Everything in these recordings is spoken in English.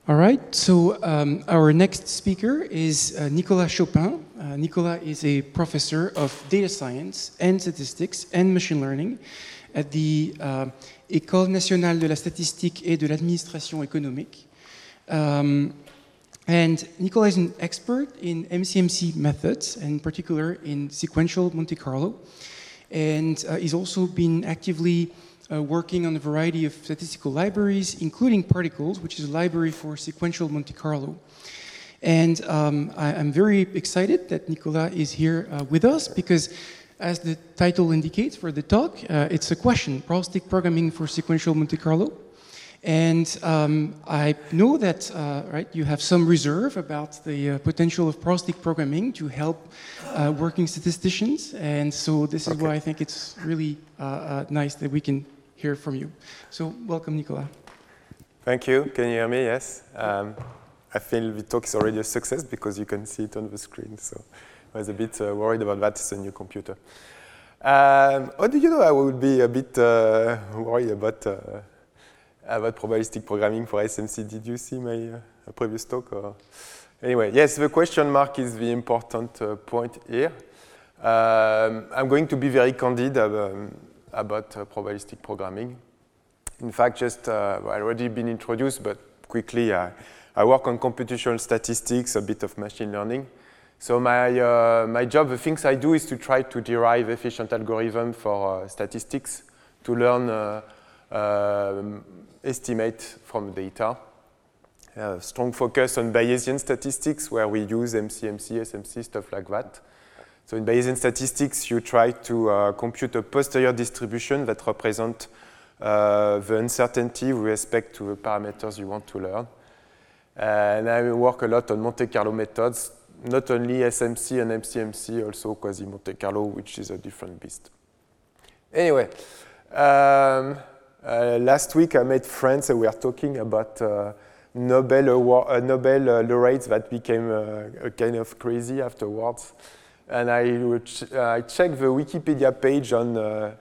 All right, so our next speaker is Nicolas Chopin. Nicolas is a professor of data science and statistics and machine learning at the École nationale de la statistique et de l'administration économique. And Nicolas is an expert in MCMC methods, and in particular in sequential Monte Carlo. And he's also been actively working on a variety of statistical libraries, including Particles, which is a library for sequential Monte Carlo. And I'm very excited that Nicolas is here with us because, as the title indicates for the talk, it's a question, probabilistic programming for sequential Monte Carlo. And I know that right, you have some reserve about the potential of probabilistic programming to help working statisticians. And so this is why I think it's really nice that we can hear from you. So welcome, Nicolas. Thank you. Can you hear me? Yes. I feel the talk is already a success because you can see it on the screen. So I was a bit worried about that. It's a new computer. How do you know I would be a bit worried about probabilistic programming for SMC? Did you see my previous talk? Or? Anyway, yes, the question mark is the important point here. I'm going to be very candid about probabilistic programming. In fact, just I've already been introduced, but quickly, I work on computational statistics, a bit of machine learning. So my job, the things I do is to try to derive efficient algorithm for statistics, to learn estimate from data. Strong focus on Bayesian statistics, where we use MCMC, SMC, stuff like that. So in Bayesian statistics, you try to compute a posterior distribution that represents the uncertainty with respect to the parameters you want to learn. And I work a lot on Monte Carlo methods, not only SMC and MCMC, also quasi-Monte Carlo, which is a different beast. Anyway, last week I met friends and we were talking about Nobel laureates that became kind of crazy afterwards. And I checked the Wikipedia page on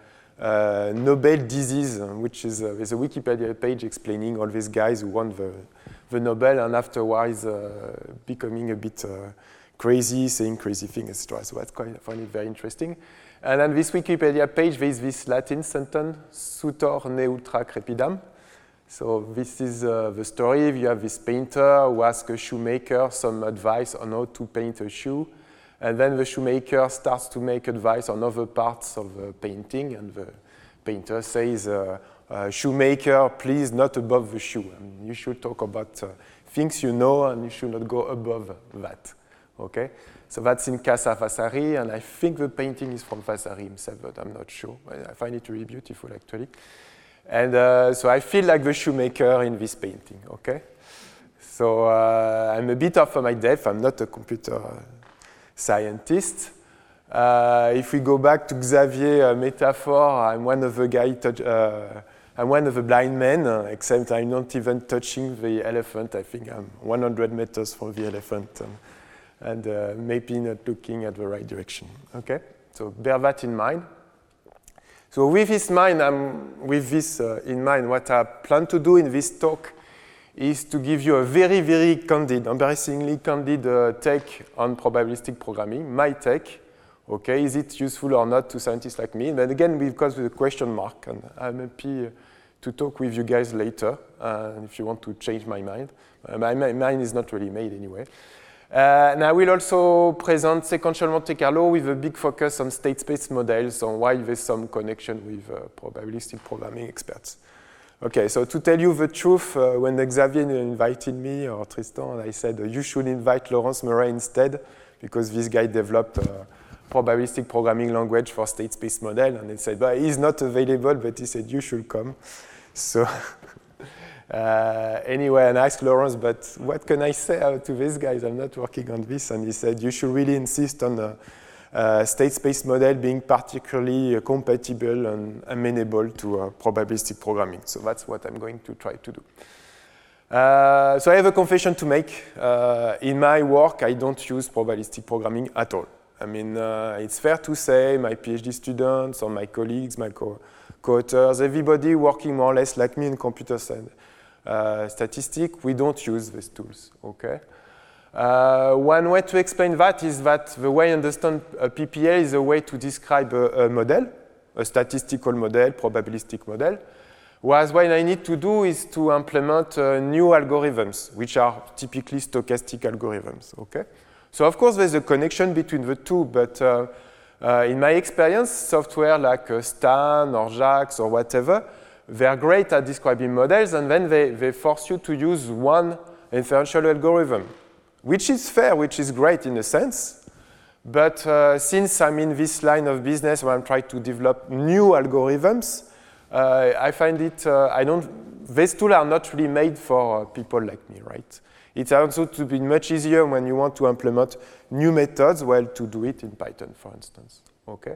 Nobel disease, which is there's a Wikipedia page explaining all these guys who won the Nobel and afterwards becoming a bit crazy, saying crazy things, etc. So that's quite, I find it very interesting. And on this Wikipedia page, there is this Latin sentence, sutor ne ultra crepidam. So this is the story. You have this painter who asks a shoemaker some advice on how to paint a shoe. And then the shoemaker starts to make advice on other parts of the painting. And the painter says, shoemaker, please not above the shoe. I mean, you should talk about things you know and you should not go above that. Okay? So that's in Casa Vasari, and I think the painting is from Vasari himself, but I'm not sure. I find it really beautiful, actually. And so I feel like the shoemaker in this painting, okay? So I'm a bit off of my depth. I'm not a computer scientist. If we go back to Xavier metaphor, I'm one of the I'm one of the blind men, except I'm not even touching the elephant. I think I'm 100 meters from the elephant. And maybe not looking at the right direction. Okay, so bear that in mind. So with this in mind, what I plan to do in this talk is to give you a very, very candid, embarrassingly candid take on probabilistic programming, my take. Okay, is it useful or not to scientists like me? And again, because with a question mark, and I'm happy to talk with you guys later if you want to change my mind. My mind is not really made anyway. And I will also present sequential Monte Carlo with a big focus on state space models, on why there's some connection with probabilistic programming experts. Okay, so to tell you the truth, when Xavier invited me, or Tristan, I said, you should invite Laurence Murray instead, because this guy developed a probabilistic programming language for state space model, and he said, well, he's not available, but he said, you should come. So anyway, and I asked Laurence, but what can I say to these guys? I'm not working on this. And he said, you should really insist on a state space model being particularly compatible and amenable to probabilistic programming. So that's what I'm going to try to do. So I have a confession to make. In my work, I don't use probabilistic programming at all. I mean, it's fair to say my PhD students or my colleagues, my co-authors, everybody working more or less like me in computer science, statistic, we don't use these tools, okay? One way to explain that is that the way I understand PPA is a way to describe a model, a statistical model, probabilistic model, whereas what I need to do is to implement new algorithms, which are typically stochastic algorithms, okay? So of course there's a connection between the two, but in my experience, software like Stan or JAX or whatever, they're great at describing models, and then they force you to use one inferential algorithm, which is fair, which is great in a sense. But since I'm in this line of business where I'm trying to develop new algorithms, I find it, these tools are not really made for people like me, right? It's also to be much easier when you want to implement new methods, well, to do it in Python, for instance, okay?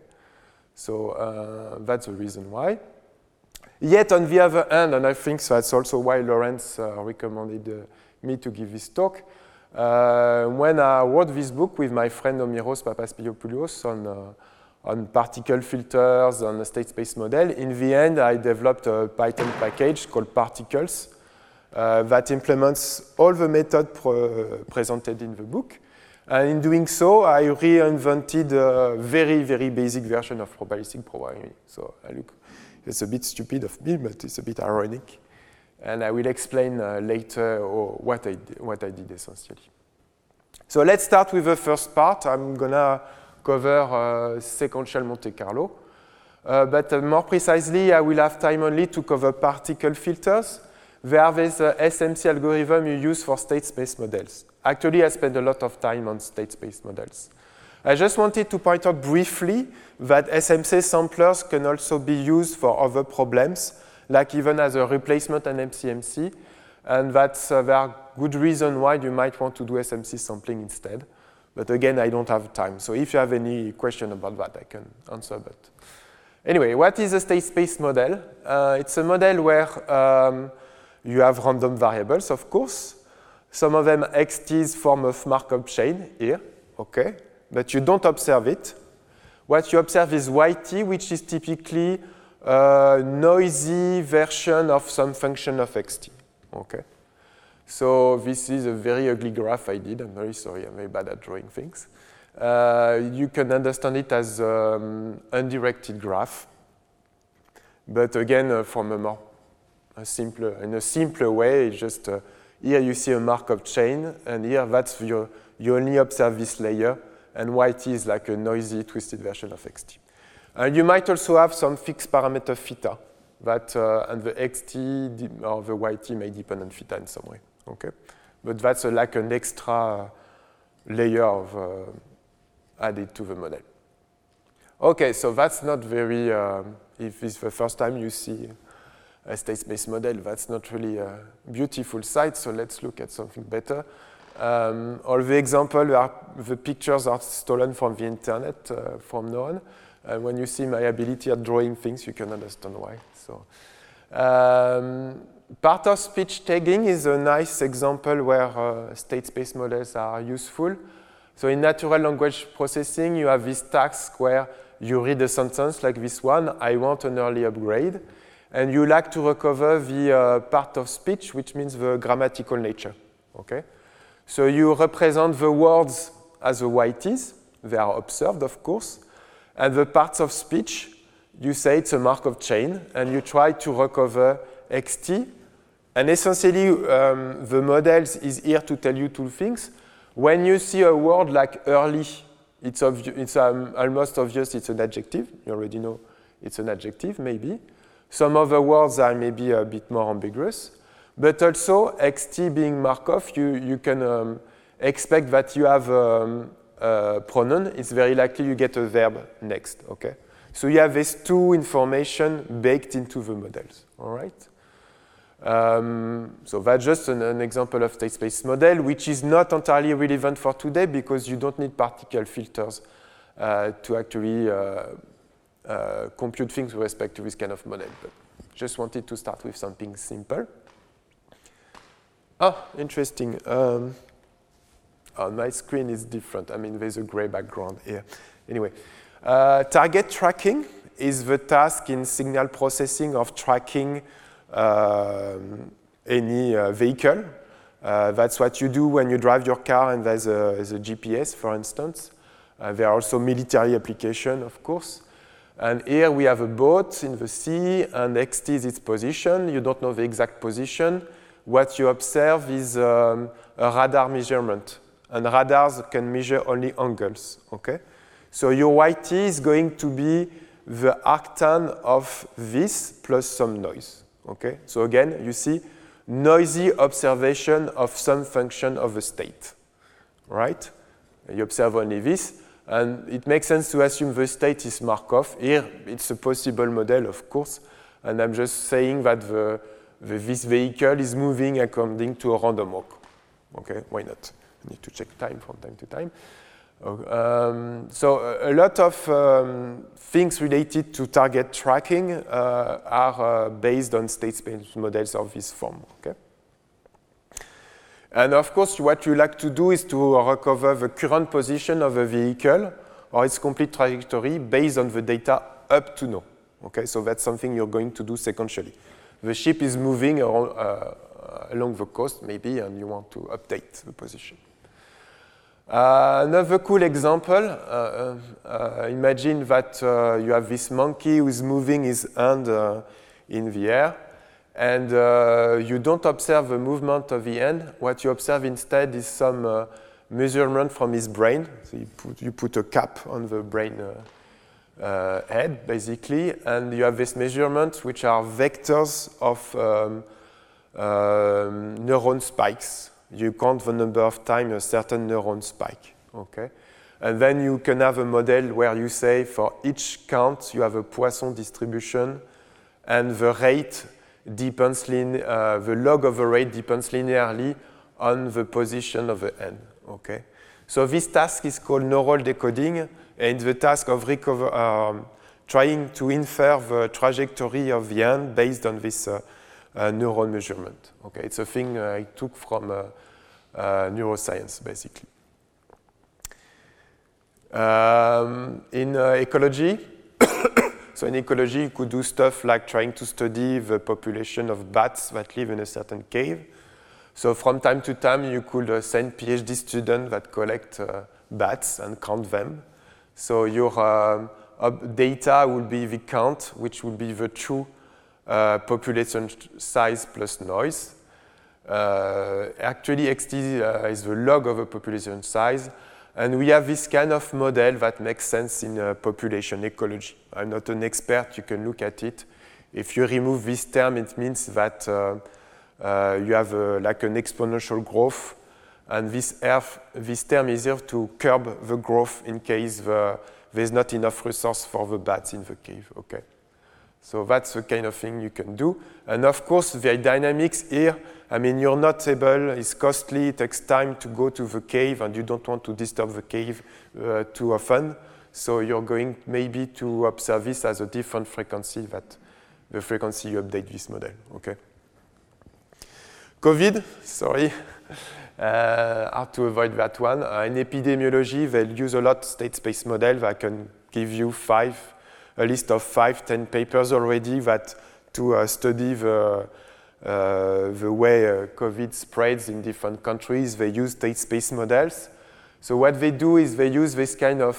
So that's the reason why. Yet, on the other hand, and I think that's also why Lawrence recommended me to give this talk, when I wrote this book with my friend Omiros Papaspiliopoulos on particle filters, on a state space model, in the end, I developed a Python package called Particles that implements all the methods presented in the book. And in doing so, I reinvented a very, very basic version of probabilistic programming. So it's a bit stupid of me, but it's a bit ironic. And I will explain later what I did essentially. So let's start with the first part. I'm going to cover sequential Monte Carlo. But more precisely, I will have time only to cover particle filters. They are this SMC algorithm you use for state space models. Actually, I spend a lot of time on state space models. I just wanted to point out briefly that SMC samplers can also be used for other problems, like even as a replacement in MCMC, and that's there are good reasons why you might want to do SMC sampling instead. But again, I don't have time. So if you have any question about that, I can answer that. Anyway, what is a state space model? It's a model where you have random variables, of course. Some of them XTs form of Markov chain here, okay? But you don't observe it. What you observe is YT, which is typically a noisy version of some function of XT, okay? So this is a very ugly graph I did. I'm very sorry, I'm very bad at drawing things. You can understand it as undirected graph. But again, from in a simpler way, it's just here you see a Markov chain, and here that's you only observe this layer, and YT is like a noisy, twisted version of XT. And you might also have some fixed parameter theta, that and the XT or the YT may depend on theta in some way. Okay, but that's like an extra layer of added to the model. Okay, so that's not very. If it's the first time you see a state space model, that's not really a beautiful sight. So let's look at something better. All the examples the pictures are stolen from the internet from now on. And when you see my ability at drawing things, you can understand why. So. Part of speech tagging is a nice example where state space models are useful. So in natural language processing, you have this task where you read a sentence like this one, I want an early upgrade, and you like to recover the part of speech, which means the grammatical nature. Okay? So you represent the words as the YTs, they are observed, of course, and the parts of speech, you say it's a Markov chain, and you try to recover XT, and essentially the models is here to tell you two things. When you see a word like early, it's almost obvious it's an adjective. You already know it's an adjective, maybe. Some other words are maybe a bit more ambiguous. But also, XT being Markov, you can expect that you have a pronoun. It's very likely you get a verb next, okay? So you have these two information baked into the models, all right? So that's just an example of state space model, which is not entirely relevant for today because you don't need particle filters to actually compute things with respect to this kind of model. But just wanted to start with something simple. Oh, interesting. My screen is different. I mean, there's a gray background here. Anyway, target tracking is the task in signal processing of tracking any vehicle. That's what you do when you drive your car and there's a GPS, for instance. There are also military applications, of course. And here we have a boat in the sea, and xt is its position. You don't know the exact position. What you observe is a radar measurement. And radars can measure only angles, okay? So your yt is going to be the arctan of this plus some noise, okay? So again, you see noisy observation of some function of a state, right? You observe only this. And it makes sense to assume the state is Markov. Here, it's a possible model, of course. And I'm just saying that this vehicle is moving according to a random walk. Okay, why not? I need to check time from time to time. So a lot of things related to target tracking are based on state space models of this form. Okay. And of course, what you like to do is to recover the current position of a vehicle or its complete trajectory based on the data up to now. Okay, so that's something you're going to do sequentially. The ship is moving along the coast, maybe, and you want to update the position. Another cool example, imagine that you have this monkey who is moving his hand in the air. And you don't observe the movement of the hand. What you observe instead is some measurement from his brain. So you put a cap on the brain head, basically, and you have these measurements which are vectors of neuron spikes. You count the number of times a certain neuron spike, okay? And then you can have a model where you say for each count you have a Poisson distribution, and the rate depends the log of the rate depends linearly on the position of the end. Okay, so this task is called neural decoding, and the task of trying to infer the trajectory of the end based on this neuron measurement. Okay, it's a thing I took from neuroscience, basically. In ecology. So in ecology, you could do stuff like trying to study the population of bats that live in a certain cave. So from time to time, you could send PhD students that collect bats and count them. So your data will be the count, which will be the true population size plus noise. Actually, xt is the log of a population size. And we have this kind of model that makes sense in population ecology. I'm not an expert, you can look at it. If you remove this term, it means that you have like an exponential growth, and this term is here to curb the growth in case there's not enough resource for the bats in the cave. Okay. So that's the kind of thing you can do. And of course, the dynamics here, I mean, you're not able, it's costly, it takes time to go to the cave, and you don't want to disturb the cave too often. So you're going maybe to observe this as a different frequency that the frequency you update this model, okay? COVID, sorry, hard to avoid that one. In epidemiology, they'll use a lot state space model that can give you a list of 5-10 papers already that to study the way COVID spreads in different countries. They use state space models. So what they do is they use this kind of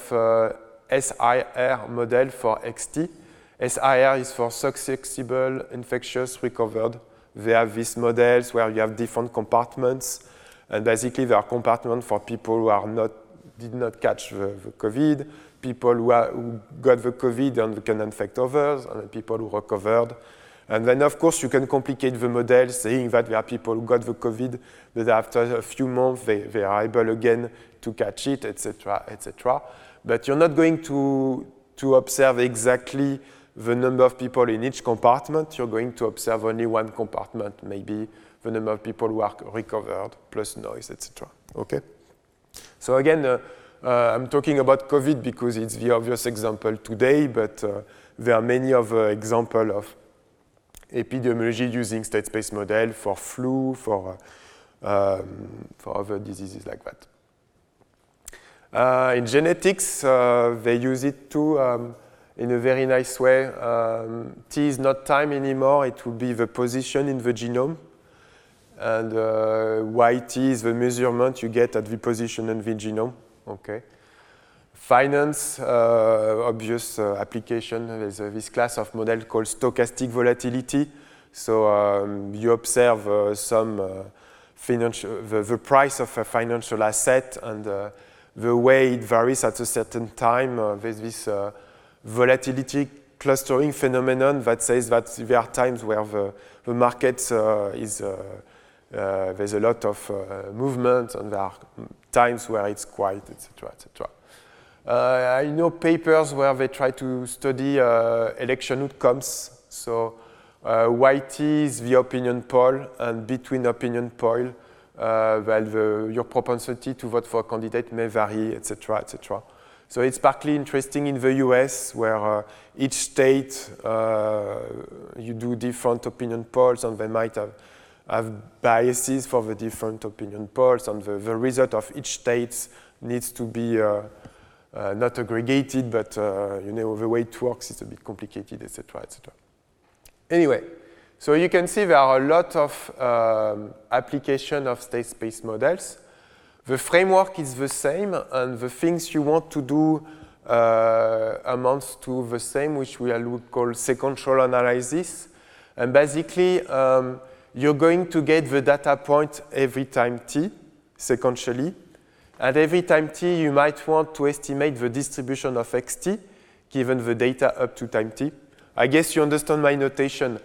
SIR model for XT. SIR is for susceptible, infectious, recovered. They have these models where you have different compartments, and basically there are compartments for people who did not catch the COVID, people who got the COVID and can infect others, and people who recovered. And then, of course, you can complicate the model, saying that there are people who got the COVID, but after a few months, they are able again to catch it, etc., etc. But you're not going to observe exactly the number of people in each compartment. You're going to observe only one compartment, maybe the number of people who are recovered, plus noise, etc. Okay? So again, I'm talking about COVID because it's the obvious example today, but there are many other examples of epidemiology using state space model for flu, for other diseases like that. In genetics, they use it too in a very nice way. T is not time anymore, it will be the position in the genome. and YT is the measurement you get at the position in the genome. Okay. Finance, obvious application. There's this class of model called stochastic volatility. So you observe the price of a financial asset and the way it varies at a certain time. There's this volatility clustering phenomenon that says that there are times where the market there's a lot of movement, and there are times where it's quiet, etc., etc. I know papers where they try to study election outcomes. So YT is the opinion poll, and between opinion poll, your propensity to vote for a candidate may vary, etc., etc. So it's partly interesting in the US, where each state, you do different opinion polls, and they might have biases for the different opinion polls, and the result of each state needs to be not aggregated, but the way it works is a bit complicated, etc., etc. Anyway, so you can see there are a lot of application of state space models. The framework is the same, and the things you want to do amounts to the same, which we will call sequential analysis. And basically, you're going to get the data point every time t, sequentially. And every time t, you might want to estimate the distribution of xt, given the data up to time t. I guess you understand my notation.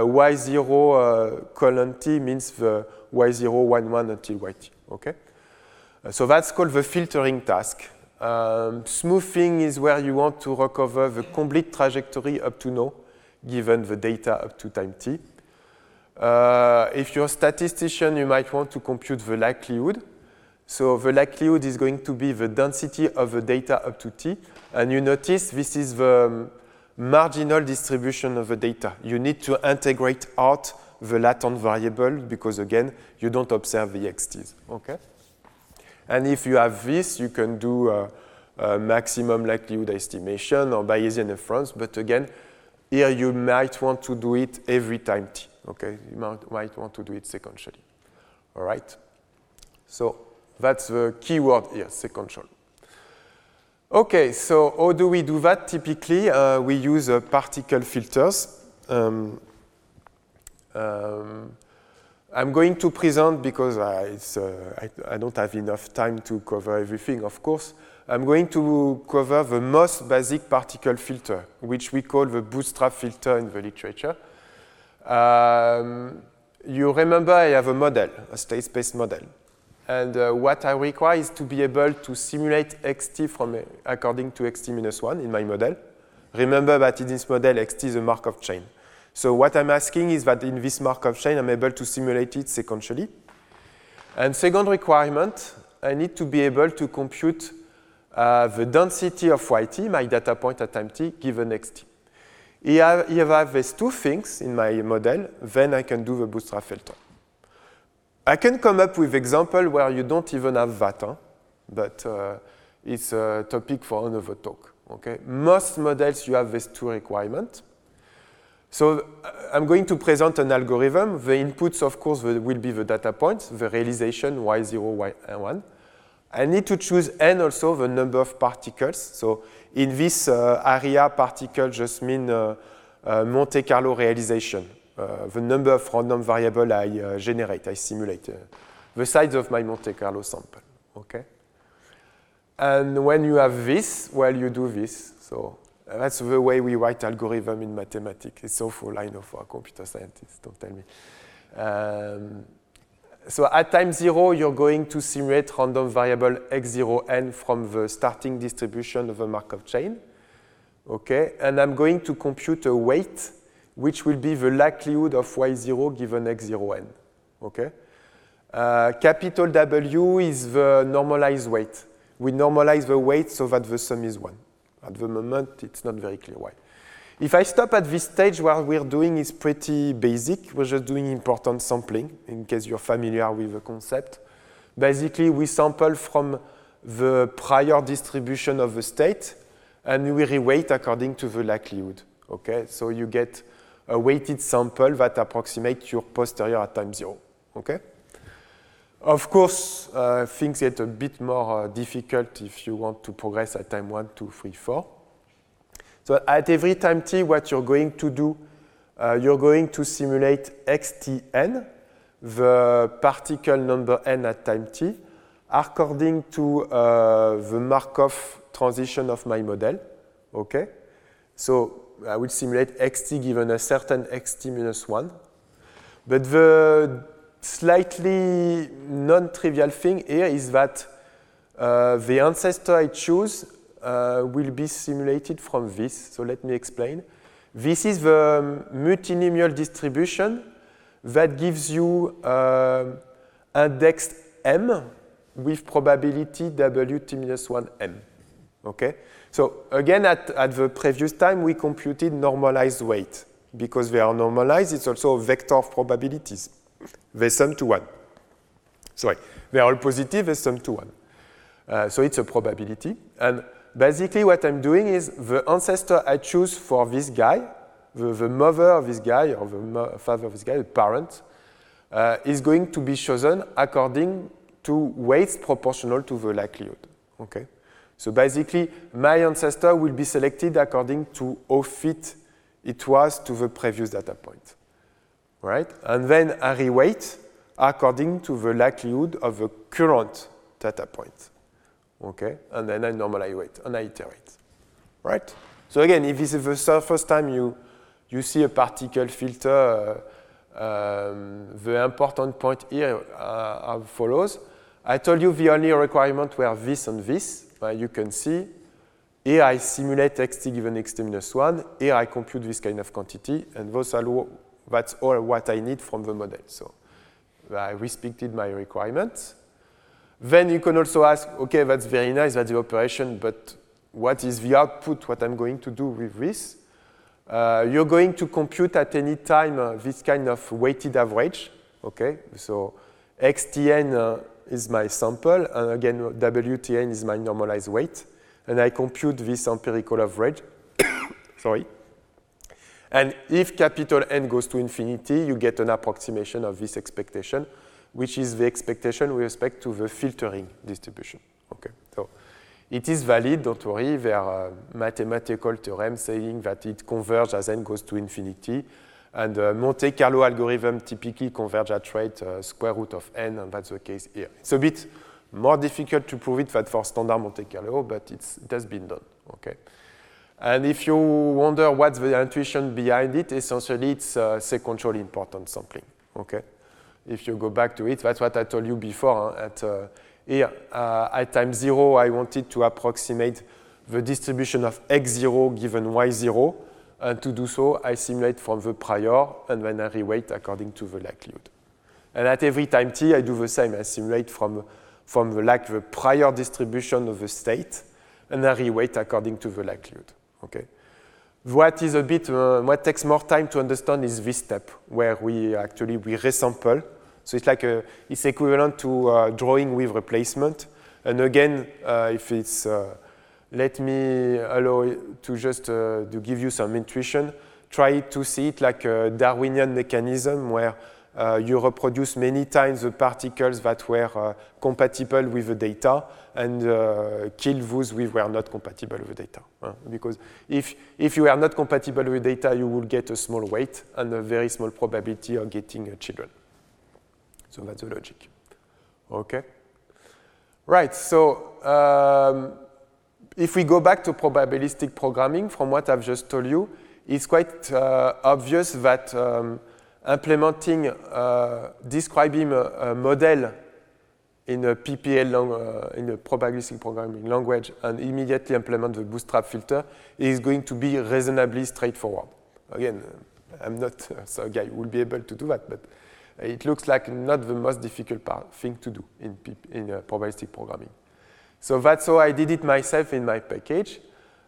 Y0 colon t means the Y0, 1, 1 until yt. Okay? So that's called the filtering task. Smoothing is where you want to recover the complete trajectory up to now, given the data up to time t. If you're a statistician, you might want to compute the likelihood. So the likelihood is going to be the density of the data up to t. And you notice this is the marginal distribution of the data. You need to integrate out the latent variable because, again, you don't observe the xt's. Okay? And if you have this, you can do a maximum likelihood estimation or Bayesian inference. But again, here you might want to do it every time t. Okay? You might want to do it sequentially. All right? So that's the key word here, sequential. Okay, so how do we do that? Typically, we use particle filters. I'm going to present, because I don't have enough time to cover everything, of course. I'm going to cover the most basic particle filter, which we call the bootstrap filter in the literature. You remember I have a model, a state space model. And what I require is to be able to simulate xt according to xt-1 in my model. Remember that in this model, xt is a Markov chain. So what I'm asking is that in this Markov chain, I'm able to simulate it sequentially. And second requirement, I need to be able to compute the density of yt, my data point at time t, given xt. If I have these two things in my model, then I can do the bootstrap filter. I can come up with example where you don't even have that, but it's a topic for another talk. Okay? Most models, you have these two requirements. So I'm going to present an algorithm. The inputs, of course, will be the data points, the realization, y0, y1. I need to choose n also, the number of particles. So in this area, particles just mean Monte Carlo realization. The number of random variables I generate, I simulate, the size of my Monte Carlo sample. Okay? And when you have this, well, you do this. So that's the way we write algorithm in mathematics. It's awful, I know, for a computer scientist, don't tell me. So at time 0, you're going to simulate random variable x0n from the starting distribution of the Markov chain. Okay? And I'm going to compute a weight, which will be the likelihood of y0 given x0n. Okay? Capital W is the normalized weight. We normalize the weight so that the sum is 1. At the moment, it's not very clear why. If I stop at this stage, what we're doing is pretty basic. We're just doing important sampling, in case you're familiar with the concept. Basically, we sample from the prior distribution of the state, and we reweight according to the likelihood. Okay? So you get a weighted sample that approximates your posterior at time 0. Okay? Of course, things get a bit more difficult if you want to progress at time 1, 2, 3, 4. So at every time t, what you're going to do, you're going to simulate xtn, the particle number n at time t, according to the Markov transition of my model. Okay? So I will simulate xt given a certain xt minus 1. But the slightly non-trivial thing here is that the ancestor I choose will be simulated from this. So let me explain. This is the multinomial distribution that gives you index m with probability wt-1m. Okay? So again, at the previous time, we computed normalized weight. Because they are normalized, it's also a vector of probabilities. They sum to 1. Sorry, they are all positive, they sum to 1. So it's a probability. And basically what I'm doing is the ancestor I choose for this guy, the mother of this guy, or the father of this guy, the parent, is going to be chosen according to weights proportional to the likelihood. Okay? So basically, my ancestor will be selected according to how fit it was to the previous data point. Right? And then I reweight according to the likelihood of the current data point. Okay? And then I normalize weight and I iterate. Right? So again, if this is the first time you see a particle filter, the important point here follows. I told you the only requirement were this and this. You can see here I simulate xt given xt minus 1. Here I compute this kind of quantity. And that's all what I need from the model. So I respected my requirements. Then you can also ask, OK, that's very nice, that's the operation, but what is the output, what I'm going to do with this? You're going to compute at any time this kind of weighted average. Okay? So xtn is my sample, and again, wtn is my normalized weight. And I compute this empirical average. Sorry. And if capital N goes to infinity, you get an approximation of this expectation, which is the expectation with respect to the filtering distribution. Okay. So it is valid, don't worry. There are mathematical theorems saying that it converges as N goes to infinity. And Monte Carlo algorithm typically converge at rate square root of N, and that's the case here. It's a bit more difficult to prove it than for standard Monte Carlo, but it has been done. Okay. And if you wonder what's the intuition behind it, essentially it's sequential importance sampling. Okay. If you go back to it, that's what I told you before. Here, at time 0, I wanted to approximate the distribution of x0 given y0. And to do so, I simulate from the prior, and then I reweight according to the likelihood. And at every time t, I do the same. I simulate from the prior distribution of the state, and I reweight according to the likelihood. Okay. What takes more time to understand is this step, where we resample. So it's like it's equivalent to drawing with replacement. And again, if it's let me allow to just to give you some intuition. Try to see it like a Darwinian mechanism where you reproduce many times the particles that were compatible with the data and kill those which were not compatible with the data. Because if you are not compatible with data, you will get a small weight and a very small probability of getting children. So that's the logic. Okay. Right. So if we go back to probabilistic programming, from what I've just told you, it's quite obvious that implementing, describing a model in a PPL, in a probabilistic programming language, and immediately implement the bootstrap filter is going to be reasonably straightforward. Again, I'm not a guy who will be able to do that, but it looks like not the most difficult thing to do in probabilistic programming. So that's how I did it myself in my package.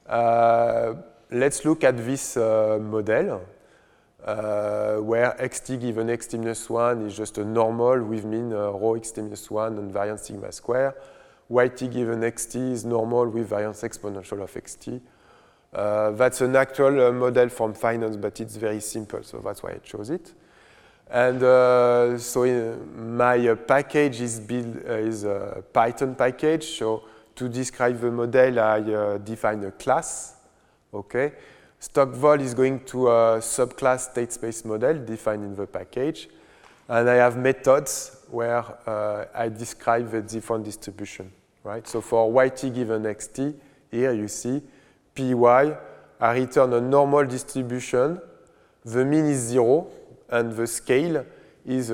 Let's look at this model where xt given xt minus 1 is just a normal with mean rho xt minus 1 and variance sigma square. Yt given xt is normal with variance exponential of xt. That's an actual model from finance, but it's very simple, so that's why I chose it. And so my package is a Python package. So to describe the model, I define a class. Okay. StockVol is going to a subclass state space model defined in the package. And I have methods where I describe the different distribution. Right? So for yt given xt, here you see py, I return a normal distribution. The mean is 0, and the scale is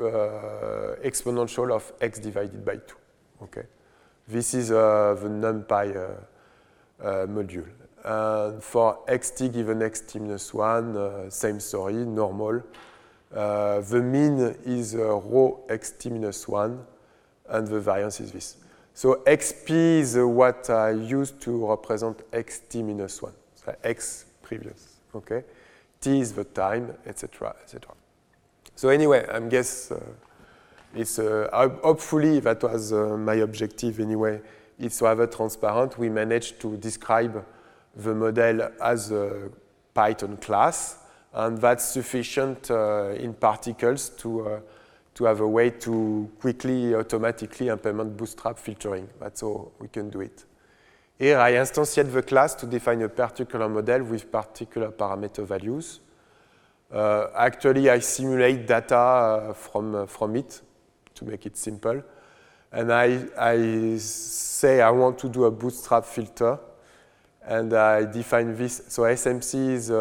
exponential of x divided by 2. Okay? This is the NumPy module. For xt given xt minus 1, same story, normal. The mean is rho xt minus 1, and the variance is this. So xp is what I use to represent xt minus 1, so x previous. Okay? T is the time, etc., etc. So anyway, I guess it's hopefully that was my objective anyway. It's rather transparent. We managed to describe the model as a Python class, and that's sufficient in particles to have a way to quickly, automatically implement bootstrap filtering. That's how we can do it. Here I instantiate the class to define a particular model with particular parameter values. Actually, I simulate data from it to make it simple. And I say I want to do a bootstrap filter. And I define this. So SMC is,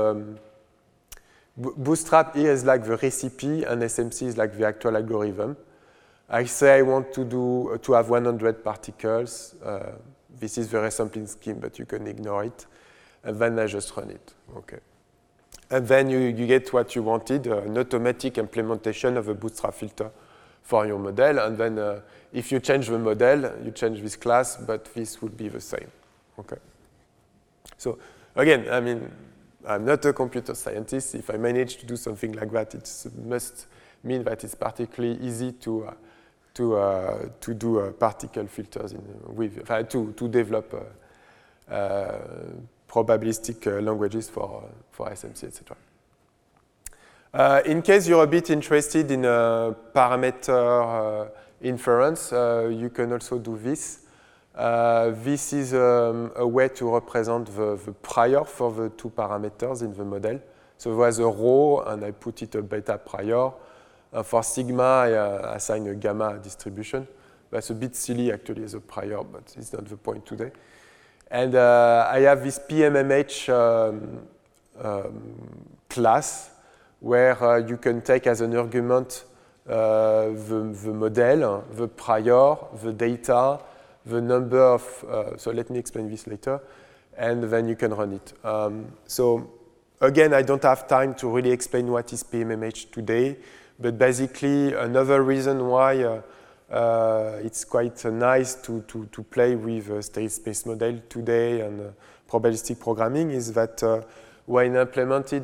bootstrap here is like the recipe, and SMC is like the actual algorithm. I say I want to have 100 particles. This is the resampling scheme, but you can ignore it. And then I just run it. Okay. And then you get what you wanted, an automatic implementation of a bootstrap filter for your model. And then if you change the model, you change this class, but this would be the same. Okay. So again, I mean, I'm not a computer scientist. If I manage to do something like that, it must mean that it's particularly easy to do particle filters to develop probabilistic languages for SMC, etc. In case you're a bit interested in parameter inference, you can also do this. This is a way to represent the prior for the two parameters in the model. So there was a rho, and I put it a beta prior. For sigma, I assign a gamma distribution. That's a bit silly, actually, as a prior, but it's not the point today. And I have this PMMH class where you can take as an argument the model, the prior, the data, the number of, so let me explain this later, and then you can run it. So again, I don't have time to really explain what is PMMH today, but basically another reason why it's quite nice to play with state space model today and probabilistic programming is that when I implemented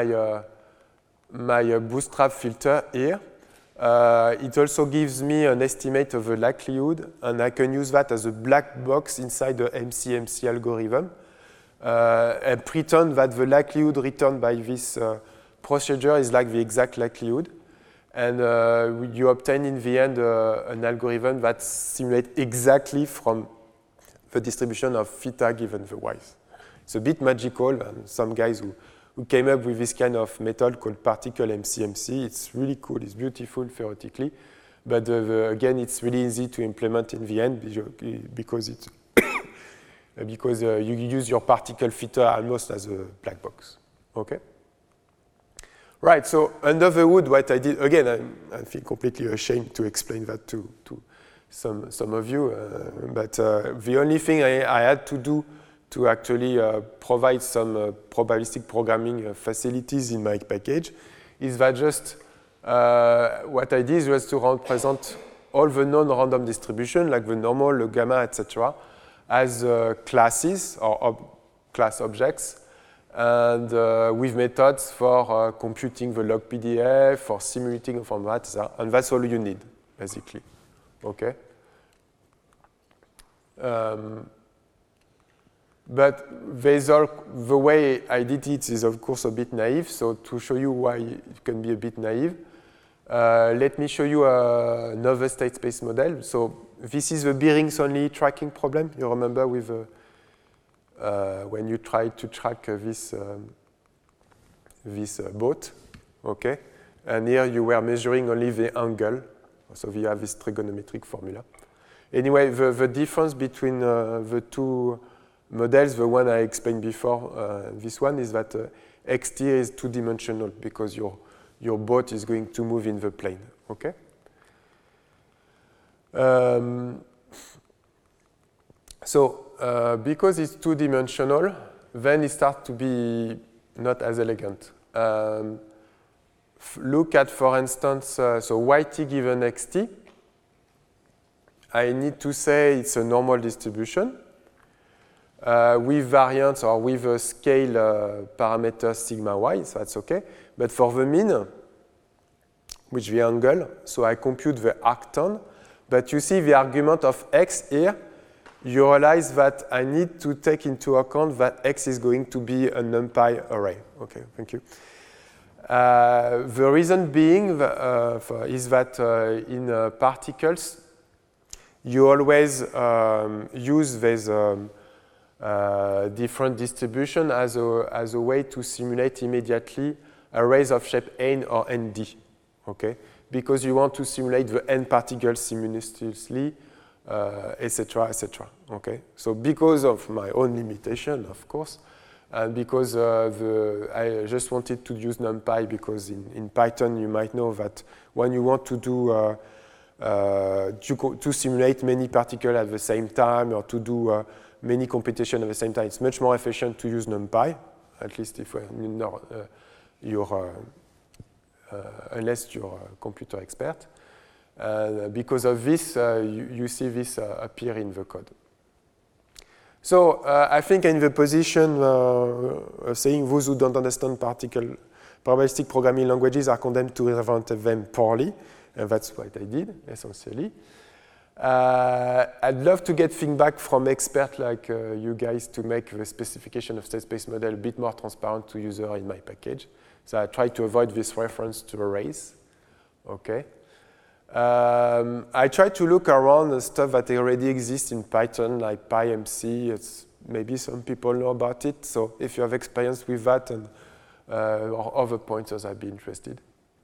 my bootstrap filter here, it also gives me an estimate of the likelihood, and I can use that as a black box inside the MCMC algorithm and pretend that the likelihood returned by this procedure is like the exact likelihood. And you obtain in the end an algorithm that simulates exactly from the distribution of theta given the y's. It's a bit magical, and some guys who came up with this kind of method called particle MCMC. It's really cool, it's beautiful theoretically, but again, it's really easy to implement in the end because it's because you use your particle filter almost as a black box. Okay? Right, so under the hood, what I did, again, I feel completely ashamed to explain that to some of you, but the only thing I had to do to actually provide some probabilistic programming facilities in my package is that just what I did was to represent all the non-random distribution, like the normal, the gamma, etc., as classes or class objects, and with methods for computing the log PDF, for simulating from that, and that's all you need, basically. Okay? But the way I did it is, of course, a bit naive. So to show you why it can be a bit naive, Let me show you another state space model. So this is the bearings only tracking problem. You remember with when you try to track this boat, okay? And here you were measuring only the angle. So you have this trigonometric formula. Anyway, the difference between the two models, the one I explained before, this one is that xt is two-dimensional because your boat is going to move in the plane, okay? Because it's two-dimensional, then it starts to be not as elegant. Look at, for instance, so yt given xt. I need to say it's a normal distribution with variance or with a scale parameter sigma y, so that's okay. But for the mean, which the angle, so I compute the arctan. But you see the argument of x here, you realize that I need to take into account that x is going to be a NumPy array. Okay, thank you. The reason being is that in particles, you always use this different distribution as a way to simulate immediately arrays of shape n or nd, okay? Because you want to simulate the n particles simultaneously, etc., etc., okay? So because of my own limitation, of course, and because I just wanted to use NumPy because in Python you might know that when you want to do to simulate many particles at the same time or to do many computations at the same time, it's much more efficient to use NumPy, at least if unless you're a computer expert. Because of this, you see this appear in the code. So I think I'm in the position of saying those who don't understand probabilistic programming languages are condemned to invent them poorly. And that's what I did, essentially. I'd love to get feedback from experts like you guys to make the specification of state space model a bit more transparent to user in my package. So I try to avoid this reference to arrays. Okay. I try to look around the stuff that already exists in Python, like PyMC. Maybe some people know about it. So if you have experience with that and or other pointers, I'd be interested.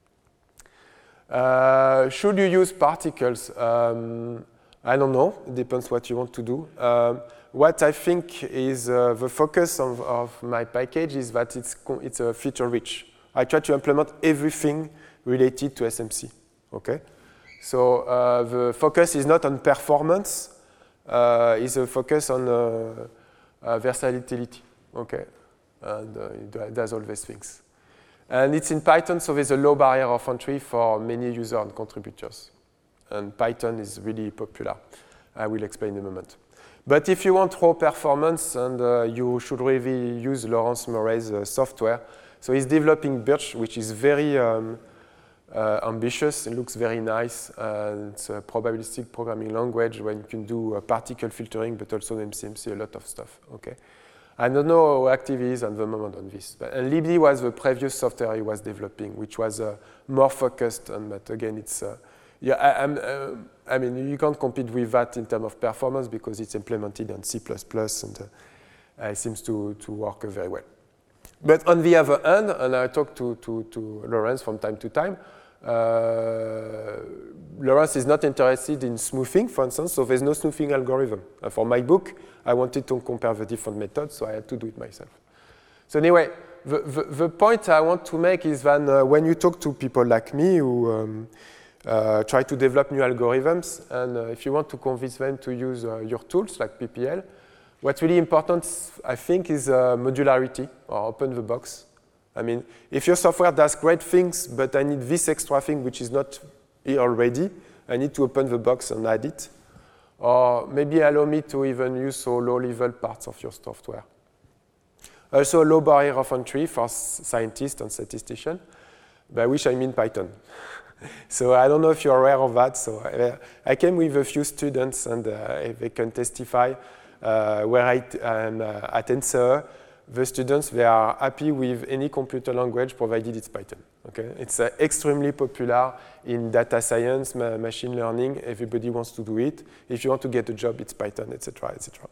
Should you use particles? I don't know. It depends what you want to do. What I think is the focus of my package is that it's feature rich. I try to implement everything related to SMC. Okay. So the focus is not on performance. It's a focus on versatility. Okay. And it does all these things. And it's in Python, so there's a low barrier of entry for many users and contributors. And Python is really popular. I will explain in a moment. But if you want raw performance, and you should really use Laurence Murray's software. So he's developing Birch, which is very ambitious. It looks very nice. It's a probabilistic programming language when you can do particle filtering, but also MCMC, a lot of stuff. Okay. I don't know how active he is at the moment on this. And libd was the previous software he was developing, which was more focused on that. Again, it's I mean, you can't compete with that in terms of performance because it's implemented on C++ and it seems to work very well. But on the other hand, and I talk to Laurence from time to time, Laurence is not interested in smoothing, for instance, so there's no smoothing algorithm. For my book, I wanted to compare the different methods, so I had to do it myself. So anyway, the point I want to make is that when you talk to people like me who try to develop new algorithms, and if you want to convince them to use your tools like PPL, what's really important, I think, is modularity, or open the box. I mean, if your software does great things, but I need this extra thing which is not here already, I need to open the box and add it. Or maybe allow me to even use so low-level parts of your software. Also, a low barrier of entry for scientists and statisticians, by which I mean Python. So I don't know if you're aware of that. So I came with a few students, and if they can testify where at NCE, the students, they are happy with any computer language provided it's Python. Okay, it's extremely popular in data science, machine learning. Everybody wants to do it. If you want to get a job, it's Python, etc., etc.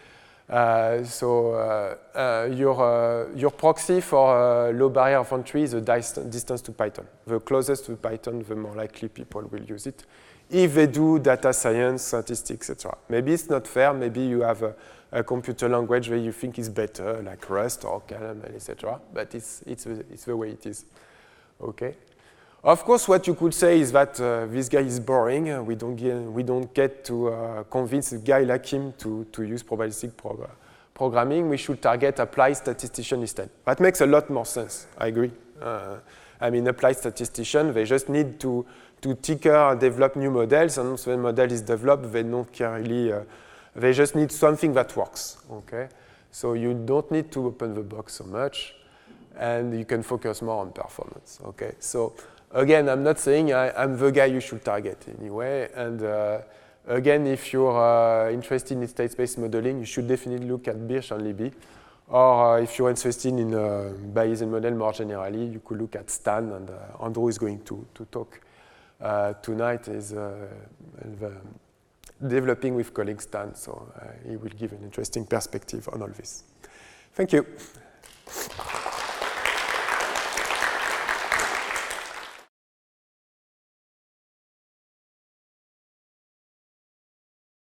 Your proxy for low barrier of entry is the distance to Python. The closest to Python, the more likely people will use it. If they do data science, statistics, etc. Maybe it's not fair. Maybe you have a computer language that you think is better, like Rust or Calamel, etc. But it's the way it is. Okay. Of course, what you could say is that this guy is boring. We don't get to convince a guy like him to use probabilistic programming. We should target applied statistician instead. That makes a lot more sense. I agree. I mean, applied statistician, they just need to tinker and develop new models, and once the model is developed, they don't care really. They just need something that works. Okay. So you don't need to open the box so much, and you can focus more on performance. Okay. So again, I'm not saying I'm the guy you should target anyway. And again, if you're interested in state space modeling, you should definitely look at Birch and Libby. Or if you're interested in Bayesian model more generally, you could look at Stan, and Andrew is going to talk tonight is developing with colleague Stan, so he will give an interesting perspective on all this. Thank you.